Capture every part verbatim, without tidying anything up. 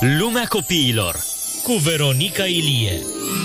Lumea copiilor cu Veronica Ilie.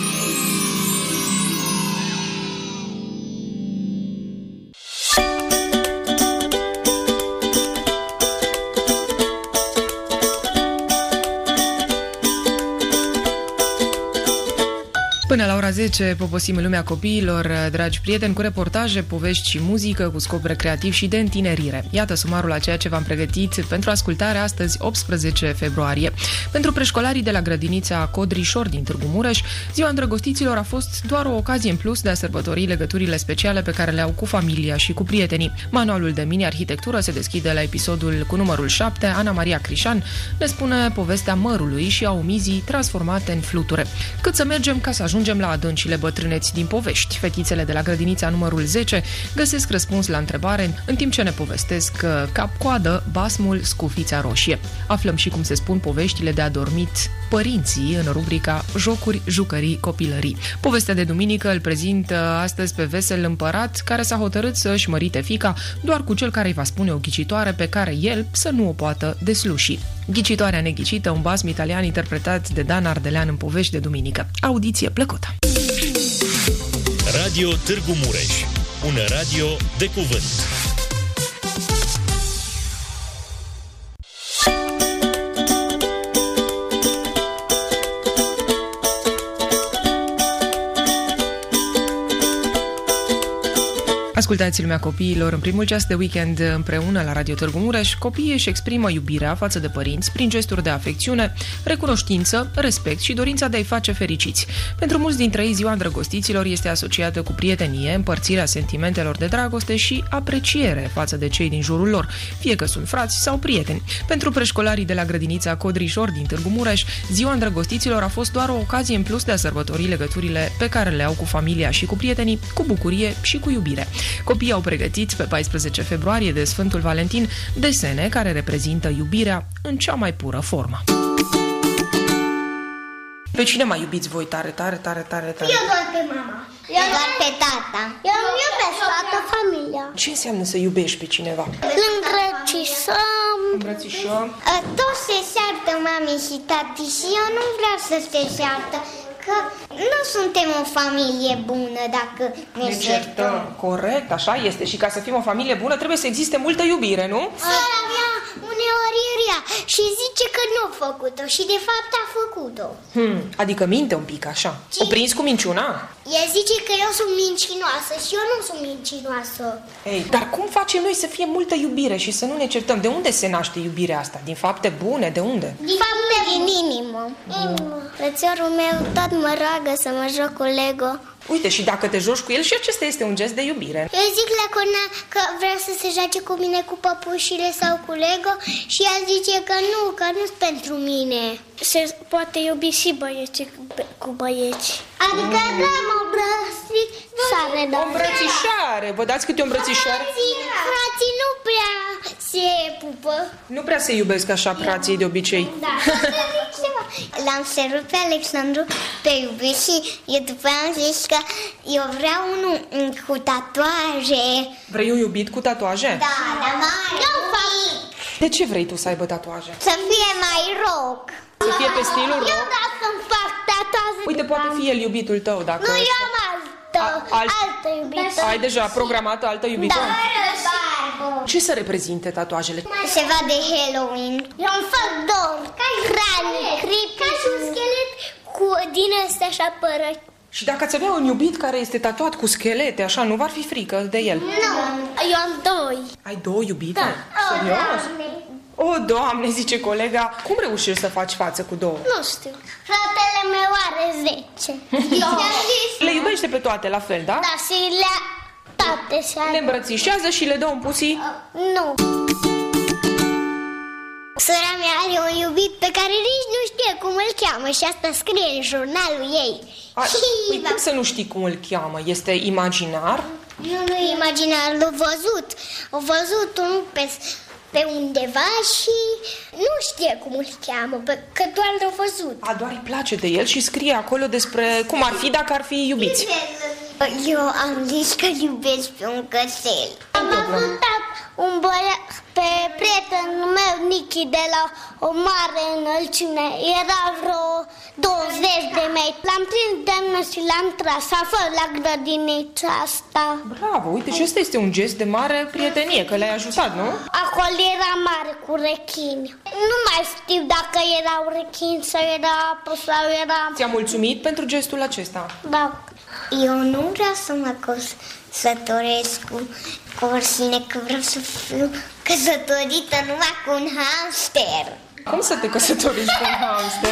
Până la ora zece poposim în Lumea copiilor, dragi prieteni, cu reportaje, povești și muzică cu scop recreativ și de întinerire. Iată sumarul a ceea ce v-am pregătit pentru ascultare astăzi, optsprezece februarie. Pentru preșcolarii de la grădinița Codrișor din Târgu Mureș, ziua îndrăgostiților a fost doar o ocazie în plus de a sărbători legăturile speciale pe care le au cu familia și cu prietenii. Manualul de mini-arhitectură se deschide la episodul cu numărul șapte. Ana Maria Crișan ne spune povestea mărului și a omizii transformate în fluture. Cât să mergem ca să ajungem Ajungem la adâncile bătrâneți din povești. Fetițele de la grădinița numărul zece găsesc răspuns la întrebare, în timp ce ne povestesc cap-coadă basmul Scufița Roșie. Aflăm și cum se spun poveștile de adormit părinții în rubrica Jocuri, jucării, copilării. Povestea de duminică îl prezintă astăzi pe Vesel Împărat, care s-a hotărât să-și mărite fiica doar cu cel care îi va spune o ghicitoare pe care el să nu o poată desluși. Ghicitoarea neghicită, un basm italian interpretat de Dan Ardelean în povești de duminică. Audiție plăcută! Radio Târgu Mureș, un radio de cuvânt. Ascultați Lumea copiilor, în primul ceas de weekend împreună la Radio Târgu Mureș, copiii își exprimă iubirea față de părinți prin gesturi de afecțiune, recunoștință, respect și dorința de a-i face fericiți. Pentru mulți dintre ei, ziua îndrăgostiților este asociată cu prietenie, împărțirea sentimentelor de dragoste și apreciere față de cei din jurul lor, fie că sunt frați sau prieteni. Pentru preșcolarii de la grădinița Codrișor din Târgu Mureș, ziua îndrăgostiților a fost doar o ocazie în plus de a sărbători legăturile pe care le au cu familia și cu prietenii, cu bucurie și cu iubire. Copiii au pregătit pe paisprezece februarie de Sfântul Valentin desene care reprezintă iubirea în cea mai pură formă. Pe cine mai iubiți voi tare, tare, tare, tare, tare? Eu doar pe mama. Eu doar pe tata. Eu nu iubesc toată familia. Ce înseamnă să iubești pe cineva? Îmbrățișăm. Îmbrățișăm. Toți se ceartă mami și tati și eu nu vreau să se ceartă. Că nu suntem o familie bună dacă ne, ne certăm. Corect, așa este. Și ca să fim o familie bună trebuie să existe multă iubire, nu? Sora mea uneori rea și zice că nu a făcut-o și de fapt a făcut-o. Hmm, adică minte un pic așa. Ce? O prins cu minciuna? El zice că eu sunt mincinoasă și eu nu sunt mincinoasă. Ei, dar cum facem noi să fie multă iubire și să nu ne certăm? De unde se naște iubirea asta? Din fapte bune? De unde? Din fapte din inimă. Inimă. Frățiorul meu tot mă roagă să mă joc cu Lego. Uite, și dacă te joci cu el, și acesta este un gest de iubire. Eu zic la Cornea că vrea să se joace cu mine cu păpușile sau cu Lego și el zice că nu, că nu-s pentru mine. Se poate iubi și băieții cu băieți. Adică mm. dăm o îmbrățișare. O îmbrățișare. Vă dați câte o îmbrățișare? Frații, frații nu prea se pupă. Nu prea se iubesc așa frații de obicei. Da. L-am cerut pe Alexandru pe iubit și eu după aia am zis că eu vreau unul cu tatuaje. Vrei un iubit cu tatuaje? Da, dar nu fac. De ce vrei tu să aibă tatuaje? Să fie mai rock. Să fie pe stilul rock? Eu vreau să-mi fac tatuaje. Uite, poate fi el iubitul tău dacă... Nu, eu am altă, A, alt... altă iubită. Ai deja programat altă iubită? Da. Ce să reprezinte tatuajele? Ceva de Halloween. Eu îmi fac două. Crani, creepy. Ca și un schelet cu din astea așa părăți. Și dacă ați avea un iubit care este tatuat cu schelete, așa, nu v-ar fi frică de el? Nu, eu am doi. Ai două iubite? Da. Serios? O, Doamne, zice colega, cum reușești să faci față cu două? Nu știu. Fratele meu are zece. Le iubește pe toate la fel, da? Da, și le toate și le îmbrățișează și le dă un pusii? Uh, nu. Sora mea are un iubit pe care nici nu știe cum îl cheamă și asta scrie în jurnalul ei. A, păi cum să nu știi cum îl cheamă? Este imaginar? Nu, nu e imaginar, l-a văzut. A văzut unul pe, pe undeva și nu știe cum îl cheamă, că doar l-a văzut. A, doar îi place de el și scrie acolo despre cum ar fi dacă ar fi iubiți. Eu am zis că iubesc pe un cățel. Am avut un băiat pe prietenul meu, Nichi, de la o mare înălțime. Era vreo douăzeci de metri. L-am prins de mână și l-am tras afară la grădinița asta. Bravo, uite, și ăsta este un gest de mare prietenie, că l-ai ajutat, nu? Acolo era mare cu rechini. Nu mai știu dacă erau rechini sau era apă sau era... Ți-a mulțumit pentru gestul acesta? Da. Eu nu vreau să mă căsătoresc cu oricine, că vreau să fiu căsătorită numai cu un hamster. Cum să te căsătorești cu un hamster?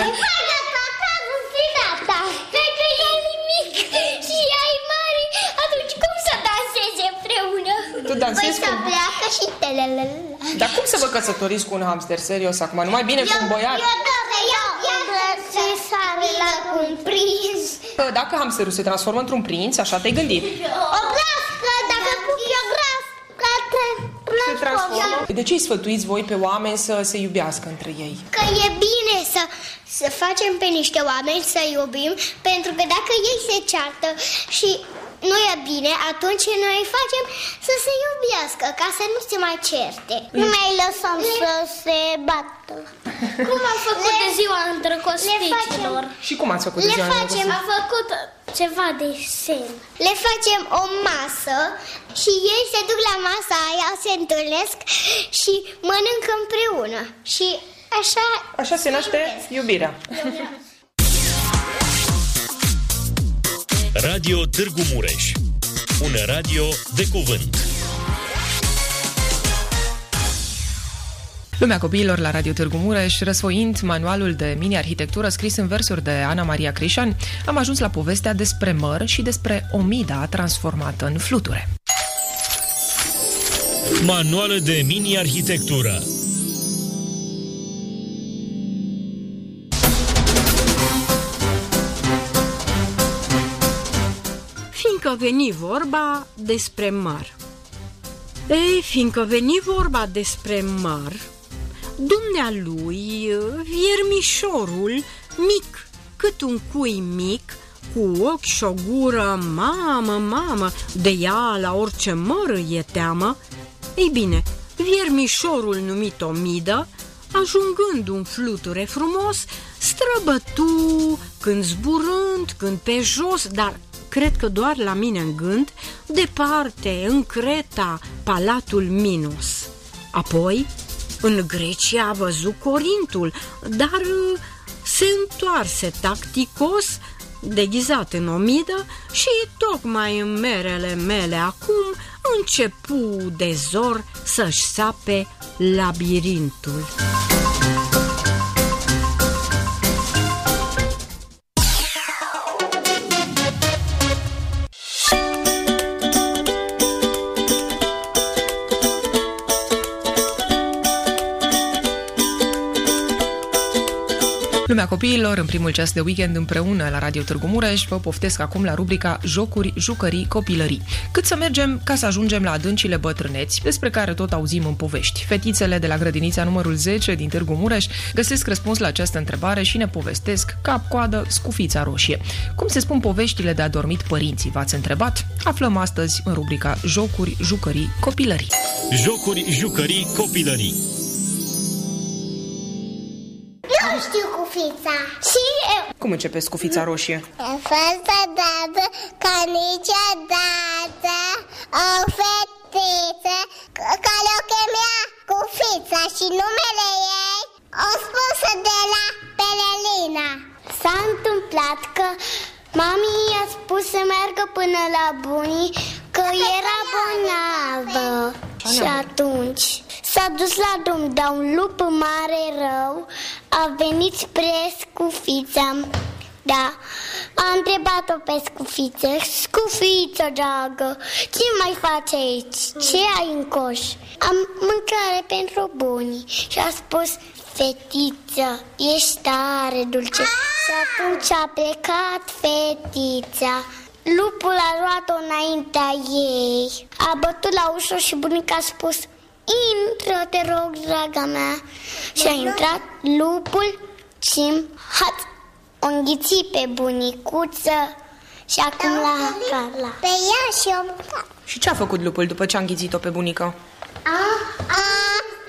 Dacă e mic și ea e mare, atunci cum să danseze împreună? Tu dansezi Păi să cu... pleacă și telelele. Dar cum să vă căsătoriți cu un hamster, serios, acum? Nu mai bine cu un băiat? Eu dacă iau să sare la un prinț. Dacă hamsterul se transformă într-un prinț, așa te-ai gândit? O glască, dacă pup eu glască, te transformă. De ce îi sfătuiți voi pe oameni să se iubească între ei? Că e bine să, să facem pe niște oameni să iubim, pentru că dacă ei se ceartă și nu e bine, atunci noi îi facem să se iubească, ca să nu se mai certe. Nu mai lăsăm să se bată. Cum am făcut le, de ziua îndrăgosticilor? Și cum ați făcut de ziua îndrăgosticilor? Am făcut ceva de sen. Le facem o masă și ei se duc la masa aia, se întâlnesc și mănâncă împreună. Și așa... Așa se naște iubirea. Radio Târgu Mureș, un radio de cuvânt. Lumea copiilor la Radio Târgu Mureș, răsfoind manualul de mini-arhitectură scris în versuri de Ana Maria Crișan, am ajuns la povestea despre măr și despre omida transformată în fluture. Manual de mini-arhitectură. Fiindcă veni vorba despre măr. Ei, fiindcă veni vorba despre măr, dumnealui, viermișorul, mic, cât un cui mic, cu ochi și o gură, mamă, mamă, de ea la orice măr e teamă, ei bine, viermișorul numit omidă, ajungând un fluture frumos, străbătu, când zburând, când pe jos, dar cred că doar la mine în gând, departe, în Creta, Palatul Minos. Apoi, în Grecia a văzut Corintul, dar se întoarse tacticos, deghizat în omidă, și tocmai în merele mele acum începu de zor să-și sape labirintul. Lumea copiilor, în primul ceas de weekend împreună la Radio Târgu Mureș, vă poftesc acum la rubrica Jocuri, jucării, copilării. Cât să mergem ca să ajungem la adâncile bătrâneți, despre care tot auzim în povești. Fetițele de la grădinița numărul zece din Târgu Mureș găsesc răspuns la această întrebare și ne povestesc cap-coadă Scufița Roșie. Cum se spun poveștile de adormit părinții, v-ați întrebat? Aflăm astăzi în rubrica Jocuri, jucării, copilării. Jocuri, jucării, copilării. Nu știu Scufița. Și eu. Cum începe Scufița Roșie? A fost odată ca niciodată o fetiță care o chemea Scufița și numele ei o spusă de la Pelelina. S-a întâmplat că mami i-a spus să meargă până la bunii că era bolnavă. Și atunci s-a dus la drum, dar un lup mare rău a venit spre Scufița. Da, a întrebat-o pe Scufiță: Scufiță, dragă, ce mai faci aici? Ce ai în coș? Am mâncare pentru bunii. Și a spus: fetiță, ești tare dulce. Și atunci a plecat fetița. Lupul a luat-o înaintea ei, a bătut la ușă și bunica a spus: intră, te rog, draga mea. Și a intrat lupul și hat, o înghiți pe bunicuță și acum la Carla. Pe ea și o... Și ce a făcut lupul după ce a înghițit-o pe bunică? A, a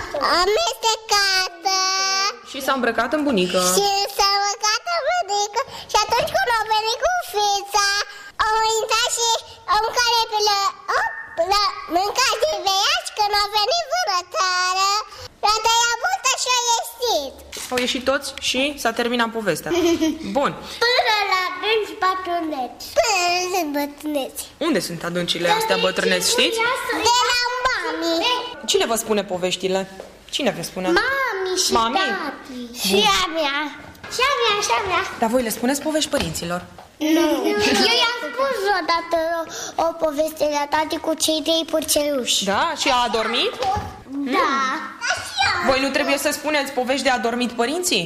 amestecată. Și s-a îmbrăcat în bunică. Și s-a îmbrăcat în bunică. Și atunci când a venit cu fița, au intrat și au mâncat repede. La mâncat de veiaci, când a venit vânătoare, la tăiat multă și a ieșit. Au ieșit toți și s-a terminat povestea. Bun. Până la adânci bătrâneți. Până la bătrâneți. Unde sunt adâncile astea bătrâneți, știți? De la mami. Cine vă spune poveștile? Cine vă spune? Mami și Mami? tati. Și a mea. Și a mea, și a mea. Dar voi le spuneți povești părinților? Nu. Eu i-am spus odată o, o poveste la tati cu cei trei purceluși. Da? Și a adormit? Da. Voi nu trebuie să spuneți povești de adormit părinții?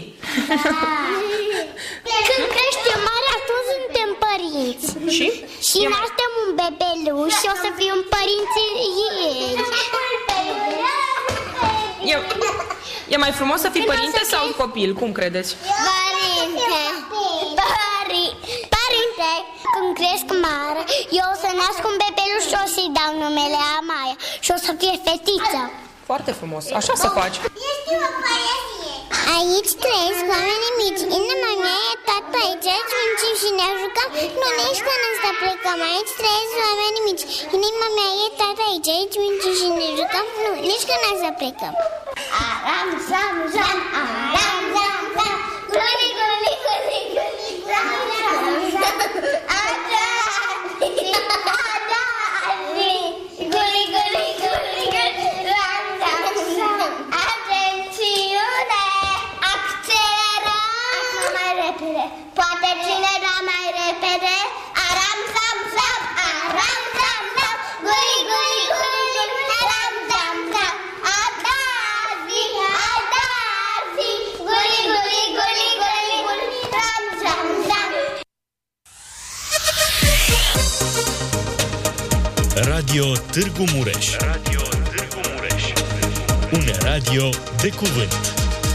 Când creștem mare, atunci suntem părinți. Și? Și E mai- naștem un bebeluș și o să fim părinții ei. E, e mai frumos să fii părinte sau copil? Cum credeți? Părinte. Pări- Părinte. Când cresc mare, eu o să nasc un bebeluș și o să-i dau numele Amaia. Și o să fie fetiță. Foarte frumos. Așa să faci. Este o poezie. Aici trăiesc oamenii mici. Inima mea e tata aici. Aici muncim și ne jucăm. Nu, nici când să plecăm. Aici trăiesc oamenii mici. Inima mea e tata aici. Aici muncim și ne jucăm. Nu, nici când să plecăm. Aram, zam, zam, aram, zam, zam. Guli, guli, guli, guli, zam, zam, zam. Adari, adari. Guli, guli, guli, guli, zam, zam, zam. Atențiune! Accelerăm! Acum mai repede. Poate cineva mai repede? Aram, zam, zam, aram, zam, zam. Guli, guli, guli, guli, aram, zam, zam. Adazi, adazi. Guli, guli, guli, guli, guli, ram, zam, zam. Radio Târgu Mureș. Radio Târgu Mureș. Un radio de cuvânt.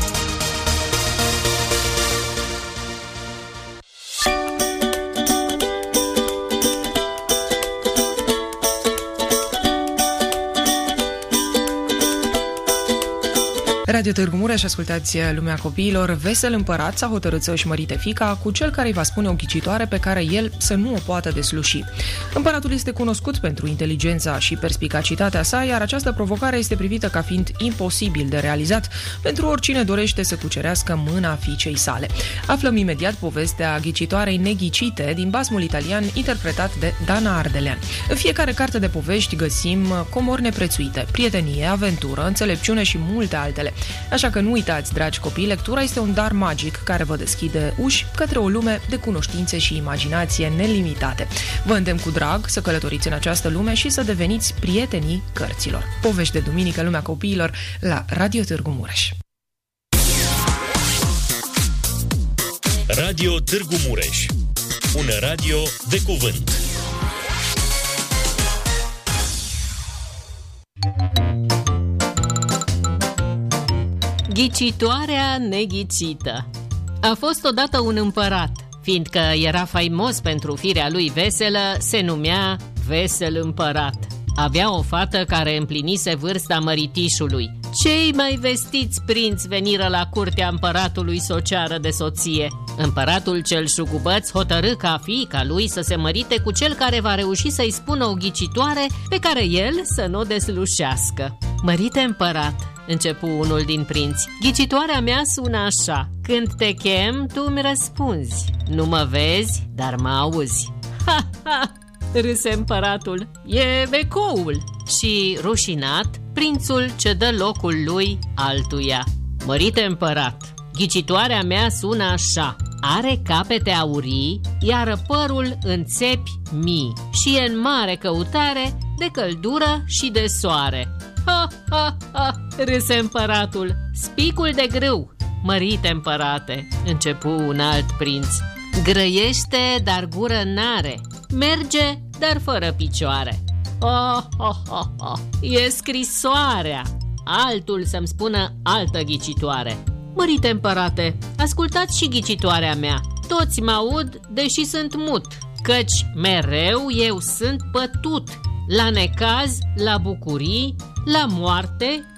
Radio Târgu Mureș, ascultați Lumea Copiilor. Vesel împărat s-a hotărât să își mărite fiica cu cel care îi va spune o ghicitoare pe care el să nu o poată desluși. Împăratul este cunoscut pentru inteligența și perspicacitatea sa, iar această provocare este privită ca fiind imposibil de realizat pentru oricine dorește să cucerească mâna fiicei sale. Aflăm imediat povestea ghicitoarei neghicite din basmul italian interpretat de Dana Ardelean. În fiecare carte de povești găsim comori neprețuite, prietenie, aventură, înțelepciune și multe altele. Așa că nu uitați, dragi copii, lectura este un dar magic care vă deschide uși către o lume de cunoștințe și imaginație nelimitate. Vă îndemn cu drag să călătoriți în această lume și să deveniți prietenii cărților. Povești de duminică, Lumea Copiilor, la Radio Târgu Mureș. Radio Târgu Mureș. Un radio de cuvânt. Ghicitoarea neghicită. A fost odată un împărat. Fiindcă era faimos pentru firea lui veselă, se numea Vesel Împărat. Avea o fată care împlinise vârsta măritișului. Cei mai vestiți prinți veniră la curtea împăratului să o ceară de soție. Împăratul cel șugubăț hotărâ ca fiica lui să se mărite cu cel care va reuși să-i spună o ghicitoare pe care el să nu o deslușească. Mărite împărat, începu unul din prinți, ghicitoarea mea sună așa: când te chem, tu îmi răspunzi. Nu mă vezi, dar mă auzi. Ha, ha! Râse împăratul. E vecoul. Și, rușinat, prințul cedă locul lui altuia. Mărite împărat, ghicitoarea mea sună așa: are capete aurii, iar părul în țepi mii, și e în mare căutare de căldură și de soare. Ha, ha, ha! Râse împăratul. Spicul de grâu. Mărite împărate, începu un alt prinț, grăiește, dar gură n-are, merge, dar fără picioare. Oh, oh, oh, oh. E scrisoarea. Altul să-mi spună altă ghicitoare. Mărite împărate, ascultați și ghicitoarea mea. Toți mă aud, deși sunt mut, căci mereu eu sunt pătut, la necaz, la bucurii, la moarte,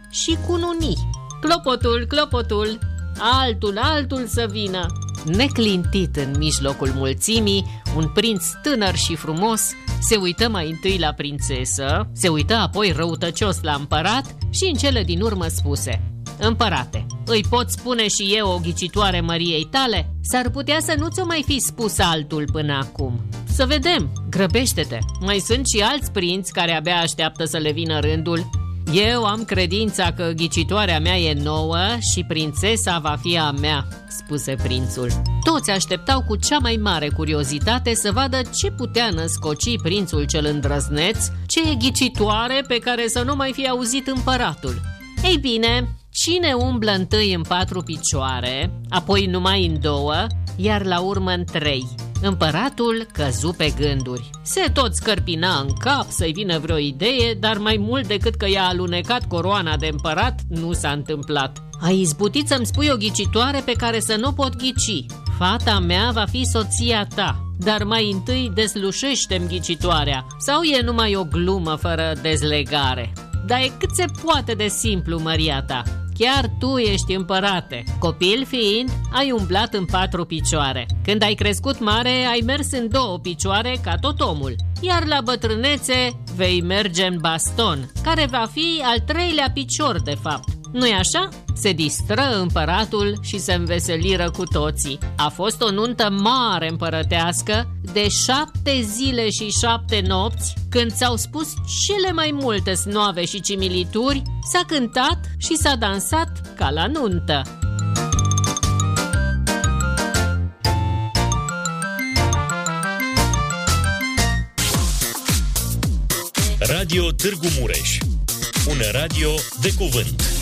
și cununii. Clopotul, clopotul, altul, altul să vină. Neclintit în mijlocul mulțimii, un prinț tânăr și frumos se uită mai întâi la prințesă, se uită apoi răutăcios la împărat și în cele din urmă spuse: Împărate, îi pot spune și eu o ghicitoare măriei tale? S-ar putea să nu ți-o mai fi spus altul până acum. Să vedem, grăbește-te, mai sunt și alți prinți care abia așteaptă să le vină rândul. Eu am credința că ghicitoarea mea e nouă și prințesa va fi a mea, spuse prințul. Toți așteptau cu cea mai mare curiozitate să vadă ce putea născoci prințul cel îndrăzneț, ce e ghicitoare pe care să nu mai fi auzit împăratul. Ei bine, cine umblă întâi în patru picioare, apoi numai în două, iar la urmă în trei? Împăratul căzu pe gânduri. Se tot scărpina în cap să-i vină vreo idee, dar mai mult decât că i-a alunecat coroana de împărat, nu s-a întâmplat. Ai izbutit să-mi spui o ghicitoare pe care să nu pot ghici. Fata mea va fi soția ta, dar mai întâi deslușește-mi ghicitoarea, sau e numai o glumă fără dezlegare? Dar e cât se poate de simplu, măria ta. Chiar tu ești împărate. Copil fiind, ai umblat în patru picioare. Când ai crescut mare, ai mers în două picioare ca tot omul. Iar la bătrânețe vei merge în baston, care va fi al treilea picior de fapt. Nu-i așa? Se distră împăratul și se înveseliră cu toții. A fost o nuntă mare împărătească, de șapte zile și șapte nopți, când s-au spus cele mai multe snoave și cimilituri, s-a cântat și s-a dansat ca la nuntă. Radio Târgu Mureș, un radio de cuvânt.